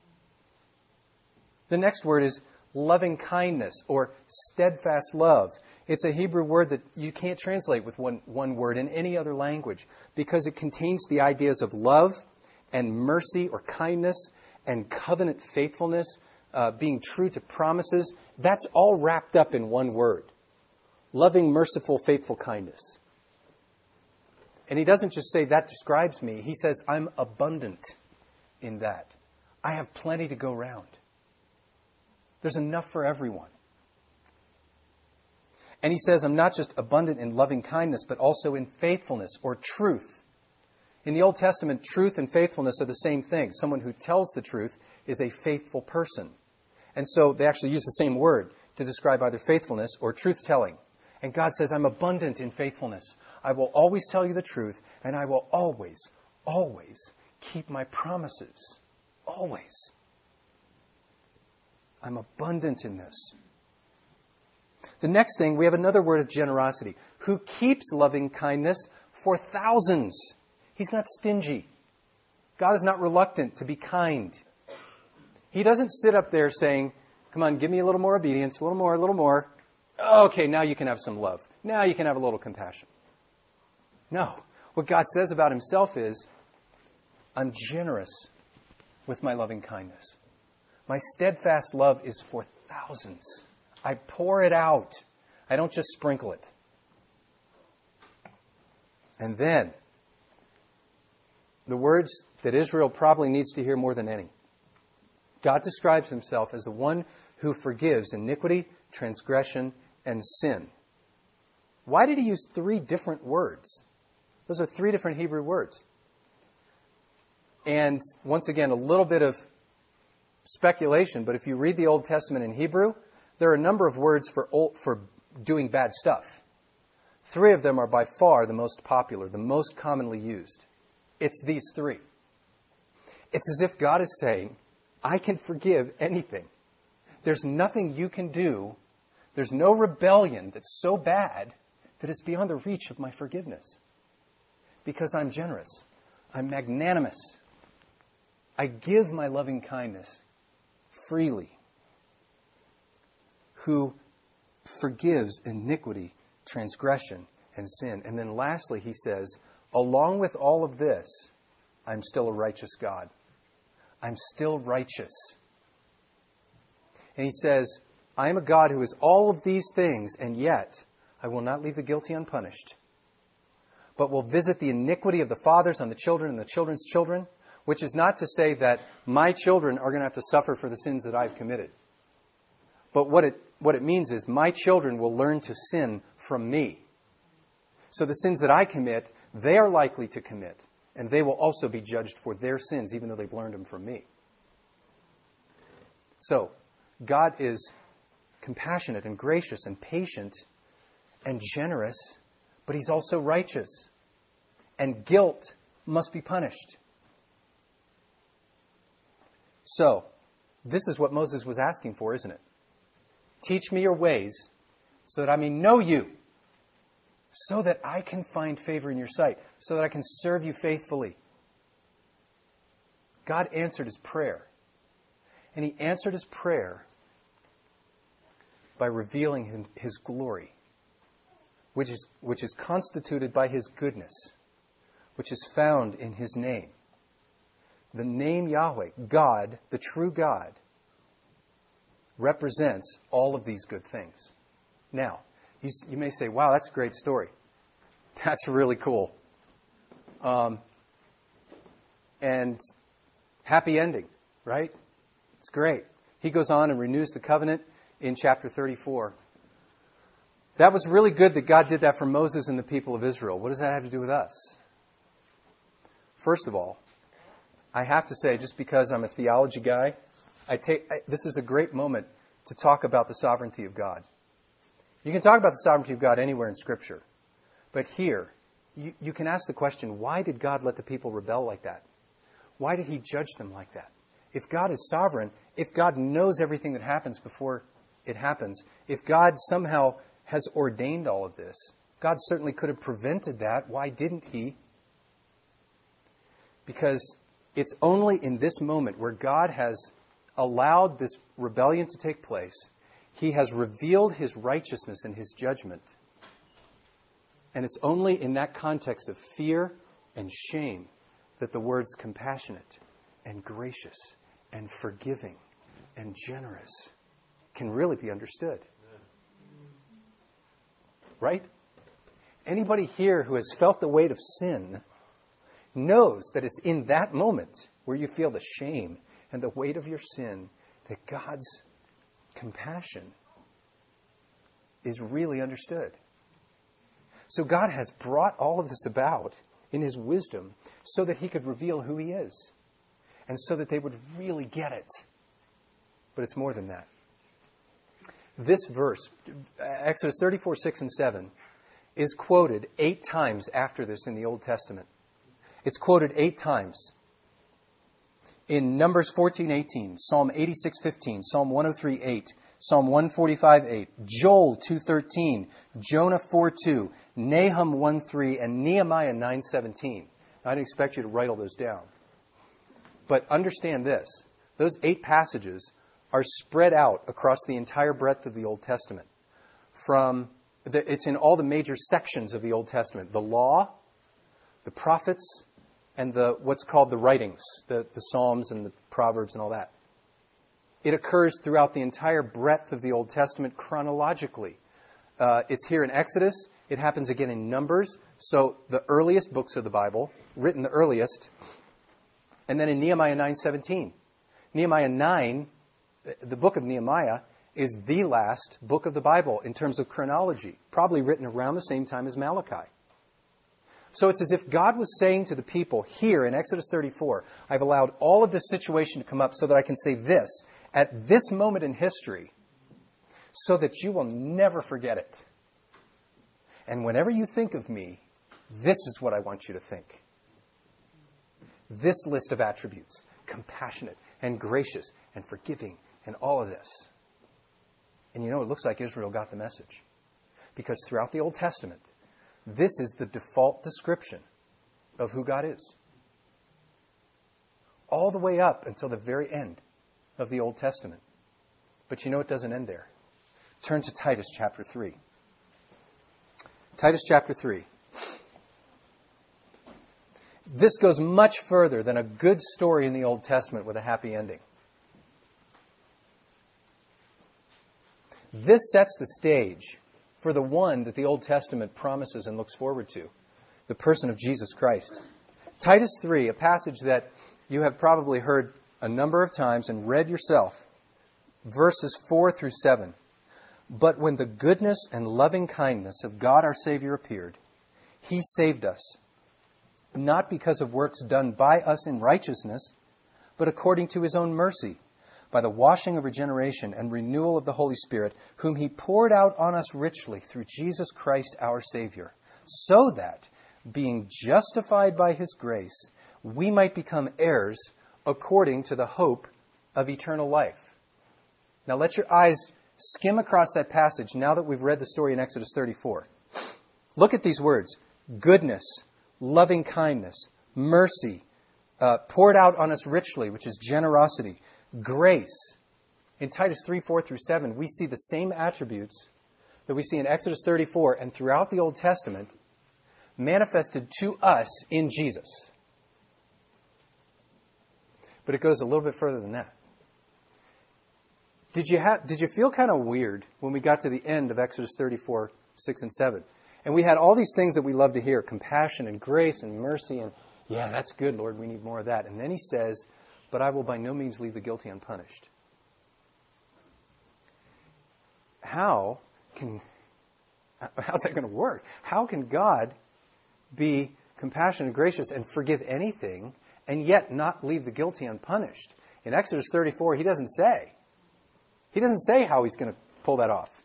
The next word is loving kindness or steadfast love. It's a Hebrew word that you can't translate with one, one word in any other language because it contains the ideas of love and mercy or kindness and covenant faithfulness, uh, being true to promises. That's all wrapped up in one word. Loving, merciful, faithful kindness. And he doesn't just say that describes me. He says I'm abundant in that. I have plenty to go round. There's enough for everyone. And he says, I'm not just abundant in loving kindness, but also in faithfulness or truth. In the Old Testament, truth and faithfulness are the same thing. Someone who tells the truth is a faithful person. And so they actually use the same word to describe either faithfulness or truth-telling. And God says, I'm abundant in faithfulness. I will always tell you the truth, and I will always, always keep my promises. Always. I'm abundant in this. The next thing, we have another word of generosity. Who keeps loving kindness for thousands. He's not stingy. God is not reluctant to be kind. He doesn't sit up there saying, come on, give me a little more obedience, a little more, a little more. Okay, now you can have some love. Now you can have a little compassion. No. What God says about himself is, I'm generous with my loving kindness. My steadfast love is for thousands. I pour it out. I don't just sprinkle it. And then, the words that Israel probably needs to hear more than any. God describes himself as the one who forgives iniquity, transgression, and sin. Why did he use three different words? Those are three different Hebrew words. And once again, a little bit of speculation, but if you read the Old Testament in Hebrew, there are a number of words for old, for doing bad stuff. Three of them are by far the most popular, the most commonly used. It's these three. It's as if God is saying, I can forgive anything. There's nothing you can do. There's no rebellion that's so bad that it's beyond the reach of my forgiveness. Because I'm generous. I'm magnanimous. I give my loving kindness freely. Who forgives iniquity, transgression, and sin. And then lastly, he says, along with all of this, I'm still a righteous God. I'm still righteous. And he says, I am a God who is all of these things, and yet I will not leave the guilty unpunished, but will visit the iniquity of the fathers on the children and the children's children, which is not to say that my children are going to have to suffer for the sins that I've committed. But what it, what it means is my children will learn to sin from me. So the sins that I commit, they are likely to commit, and they will also be judged for their sins, even though they've learned them from me. So, God is compassionate and gracious and patient and generous, but He's also righteous. And guilt must be punished. So, this is what Moses was asking for, isn't it? Teach me your ways so that I may know you, so that I can find favor in your sight, so that I can serve you faithfully. God answered his prayer. And he answered his prayer by revealing him, his glory, which is, which is constituted by his goodness, which is found in his name. The name Yahweh, God, the true God, represents all of these good things. Now, he's, you may say, wow, that's a great story. That's really cool. Um, and happy ending, right? It's great. He goes on and renews the covenant in chapter thirty-four. That was really good that God did that for Moses and the people of Israel. What does that have to do with us? First of all, I have to say, just because I'm a theology guy, I take I, this is a great moment to talk about the sovereignty of God. You can talk about the sovereignty of God anywhere in Scripture. But here, you, you can ask the question, why did God let the people rebel like that? Why did he judge them like that? If God is sovereign, if God knows everything that happens before it happens, if God somehow has ordained all of this, God certainly could have prevented that. Why didn't he? Because it's only in this moment where God has allowed this rebellion to take place, he has revealed his righteousness and his judgment. And it's only in that context of fear and shame that the words compassionate and gracious and forgiving and generous can really be understood. Right? Anybody here who has felt the weight of sin knows that it's in that moment where you feel the shame and the weight of your sin that God's compassion is really understood. So God has brought all of this about in his wisdom so that he could reveal who he is and so that they would really get it. But it's more than that. This verse, Exodus thirty-four, six and seven, is quoted eight times after this in the Old Testament. It's quoted eight times. In Numbers fourteen, eighteen, Psalm eighty-six, fifteen, Psalm one oh three, eight, Psalm one forty-five, eight, Joel two thirteen, Jonah four two, Nahum one three, and Nehemiah nine seventeen. I didn't expect you to write all those down. But understand this. Those eight passages are spread out across the entire breadth of the Old Testament. From the, it's in all the major sections of the Old Testament. The law, the prophets, and the what's called the writings, the, the Psalms and the Proverbs and all that. It occurs throughout the entire breadth of the Old Testament chronologically. Uh, it's here in Exodus. It happens again in Numbers. So the earliest books of the Bible, written the earliest. And then in Nehemiah nine seventeen. Nehemiah nine, the book of Nehemiah, is the last book of the Bible in terms of chronology. Probably written around the same time as Malachi. So it's as if God was saying to the people here in Exodus thirty-four, I've allowed all of this situation to come up so that I can say this at this moment in history so that you will never forget it. And whenever you think of me, this is what I want you to think. This list of attributes, compassionate and gracious and forgiving and all of this. And you know, it looks like Israel got the message. Because throughout the Old Testament, this is the default description of who God is. All the way up until the very end of the Old Testament. But you know it doesn't end there. Turn to Titus chapter three. Titus chapter three. This goes much further than a good story in the Old Testament with a happy ending. This sets the stage for the one that the Old Testament promises and looks forward to, the person of Jesus Christ. Titus three, a passage that you have probably heard a number of times and read yourself, verses four through seven. But when the goodness and loving kindness of God our Savior appeared, He saved us, not because of works done by us in righteousness, but according to His own mercy, by the washing of regeneration and renewal of the Holy Spirit, whom He poured out on us richly through Jesus Christ our Savior, so that, being justified by His grace, we might become heirs according to the hope of eternal life. Now let your eyes skim across that passage now that we've read the story in Exodus thirty-four. Look at these words: goodness, loving kindness, mercy, uh, poured out on us richly, which is generosity, grace. In Titus three, four through seven, we see the same attributes that we see in Exodus thirty-four and throughout the Old Testament manifested to us in Jesus. But it goes a little bit further than that. Did you have, did you feel kind of weird when we got to the end of Exodus thirty-four, six and seven? And we had all these things that we love to hear, compassion and grace and mercy, and yeah, that's good, Lord, we need more of that. And then He says, but I will by no means leave the guilty unpunished. How can, how's that going to work? How can God be compassionate and gracious and forgive anything and yet not leave the guilty unpunished? In Exodus thirty-four, He doesn't say. He doesn't say how He's going to pull that off.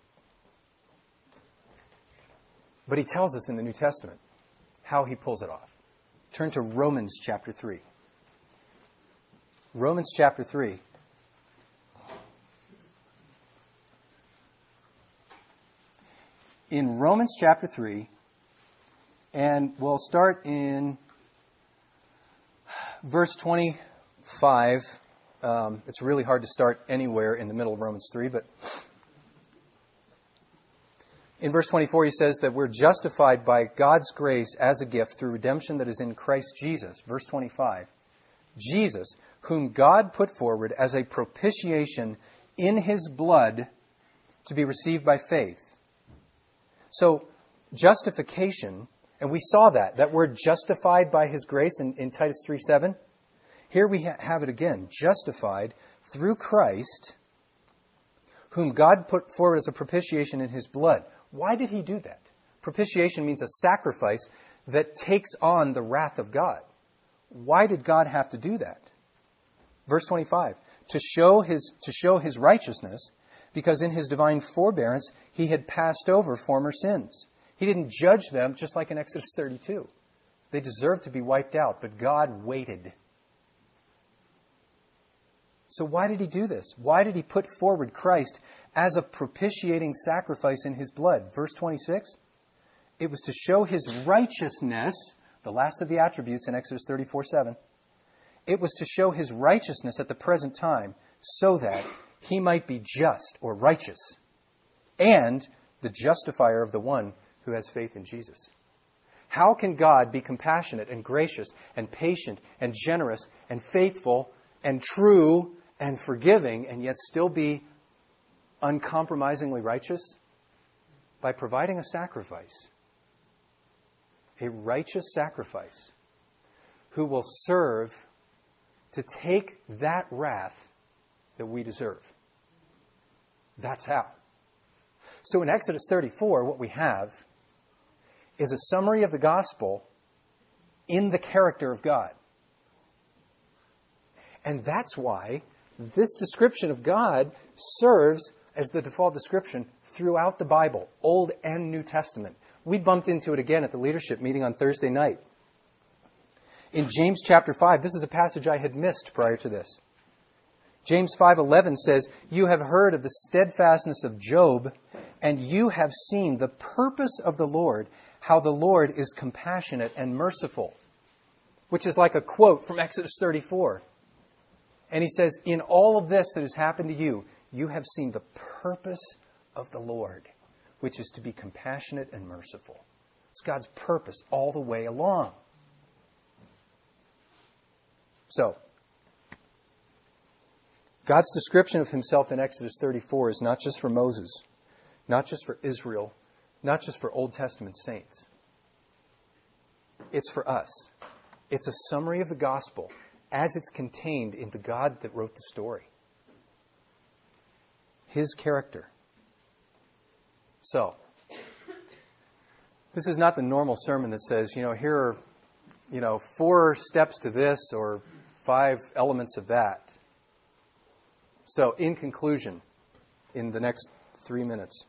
But He tells us in the New Testament how He pulls it off. Turn to Romans chapter three. Romans chapter three. In Romans chapter three, and we'll start in verse twenty-five. Um, it's really hard to start anywhere in the middle of Romans three, but in verse twenty-four he says that we're justified by God's grace as a gift through redemption that is in Christ Jesus. Verse twenty-five, Jesus, whom God put forward as a propitiation in His blood to be received by faith. So, justification, and we saw that, that word justified by His grace in, in Titus three seven. Here we ha- have it again, justified through Christ, whom God put forward as a propitiation in His blood. Why did He do that? Propitiation means a sacrifice that takes on the wrath of God. Why did God have to do that? Verse twenty-five, to show his, to show his righteousness, because in His divine forbearance He had passed over former sins. He didn't judge them, just like in Exodus thirty-two. They deserved to be wiped out, but God waited. So why did He do this? Why did He put forward Christ as a propitiating sacrifice in His blood? Verse twenty-six, it was to show His righteousness, the last of the attributes in Exodus thirty-four seven. It was to show His righteousness at the present time so that He might be just or righteous and the justifier of the one who has faith in Jesus. How can God be compassionate and gracious and patient and generous and faithful and true and forgiving and yet still be uncompromisingly righteous? By providing a sacrifice. A righteous sacrifice who will serve to take that wrath that we deserve. That's how. So in Exodus thirty-four, what we have is a summary of the gospel in the character of God. And that's why this description of God serves as the default description throughout the Bible, Old and New Testament. We bumped into it again at the leadership meeting on Thursday night. In James chapter five, this is a passage I had missed prior to this. James five eleven says, "You have heard of the steadfastness of Job, and you have seen the purpose of the Lord, how the Lord is compassionate and merciful." Which is like a quote from Exodus thirty-four. And he says, in all of this that has happened to you, you have seen the purpose of the Lord, which is to be compassionate and merciful. It's God's purpose all the way along. So, God's description of Himself in Exodus thirty-four is not just for Moses. not just for Israel, not just for Old Testament saints. It's for us. It's a summary of the gospel as it's contained in the God that wrote the story. His character. So, this is not the normal sermon that says, you know, here are, you know, four steps to this or five elements of that. So, in conclusion, in the next three minutes,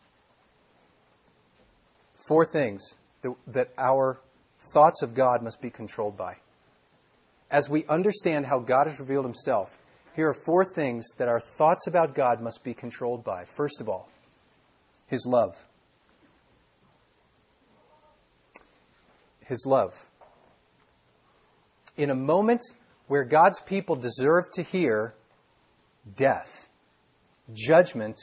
four things that, that our thoughts of God must be controlled by. As we understand how God has revealed himself, here are four things that our thoughts about God must be controlled by. First of all, his love. His love. In a moment where God's people deserve to hear death, judgment,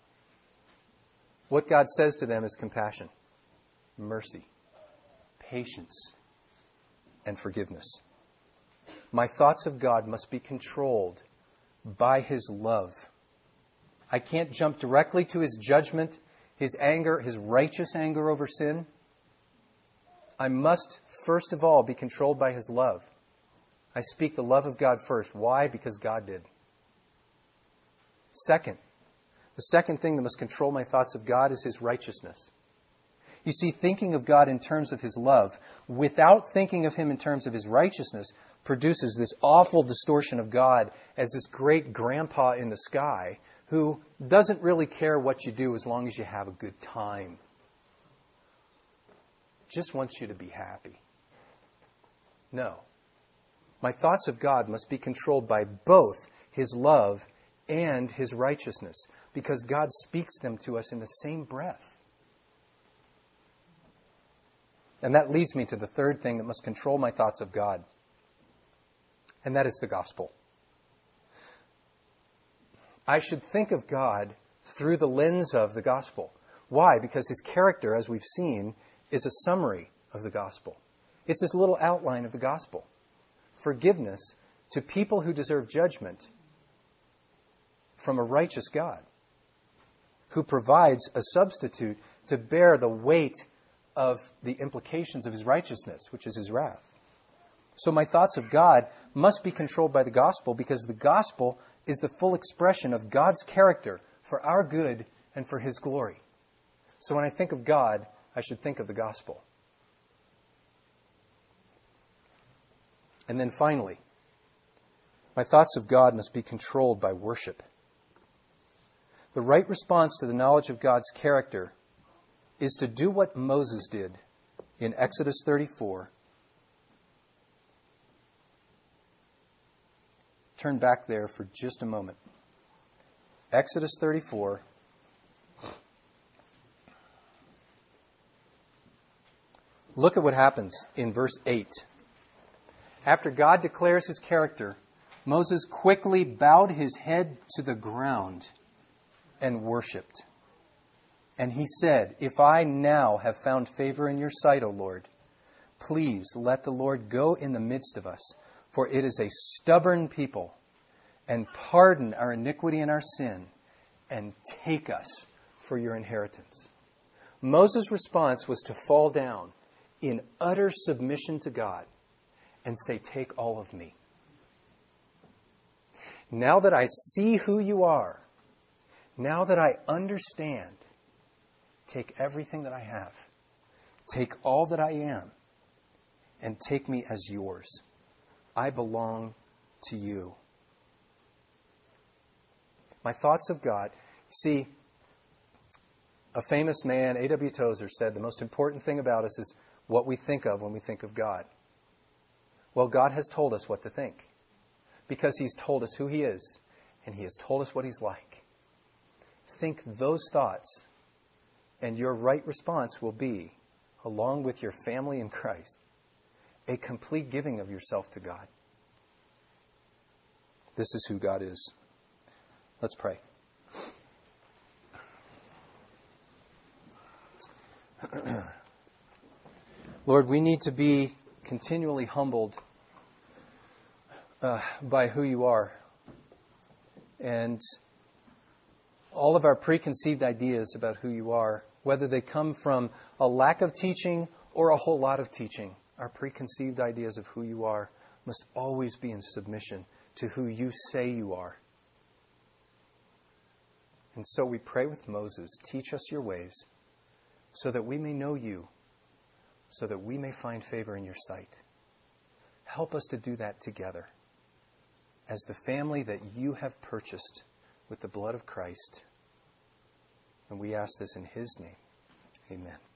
what God says to them is compassion, mercy, patience, and forgiveness. My thoughts of God must be controlled by his love. I can't jump directly to his judgment, his anger, his righteous anger over sin. I must, first of all, be controlled by his love. I speak the love of God first. Why? Because God did. Second, the second thing that must control my thoughts of God is his righteousness. You see, thinking of God in terms of his love, without thinking of him in terms of his righteousness, produces this awful distortion of God as this great grandpa in the sky who doesn't really care what you do as long as you have a good time. Just wants you to be happy. No. My thoughts of God must be controlled by both his love and his righteousness, because God speaks them to us in the same breath. And that leads me to the third thing that must control my thoughts of God. And that is the gospel. I should think of God through the lens of the gospel. Why? Because his character, as we've seen, is a summary of the gospel. It's this little outline of the gospel. Forgiveness to people who deserve judgment from a righteous God who provides a substitute to bear the weight of the implications of his righteousness, which is his wrath. So my thoughts of God must be controlled by the gospel, because the gospel is the full expression of God's character for our good and for his glory. So when I think of God, I should think of the gospel. And then finally, my thoughts of God must be controlled by worship. The right response to the knowledge of God's character is to do what Moses did in Exodus thirty-four. Turn back there for just a moment. Exodus thirty-four. Look at what happens in verse eight. After God declares his character, Moses quickly bowed his head to the ground and worshipped. And he said, "If I now have found favor in your sight, O Lord, please let the Lord go in the midst of us, for it is a stubborn people, and pardon our iniquity and our sin, and take us for your inheritance." Moses' response was to fall down in utter submission to God and say, "Take all of me. Now that I see who you are, now that I understand, take everything that I have. Take all that I am, and take me as yours. I belong to you." My thoughts of God. See, a famous man, A W Tozer, said the most important thing about us is what we think of when we think of God. Well, God has told us what to think, because he's told us who he is, and he has told us what he's like. Think those thoughts, and your right response will be, along with your family in Christ, a complete giving of yourself to God. This is who God is. Let's pray. Lord, we need to be continually humbled uh, by who you are. And all of our preconceived ideas about who you are, whether they come from a lack of teaching or a whole lot of teaching, our preconceived ideas of who you are must always be in submission to who you say you are. And so we pray with Moses, teach us your ways, so that we may know you, so that we may find favor in your sight. Help us to do that together as the family that you have purchased with the blood of Christ. And we ask this in his name. Amen.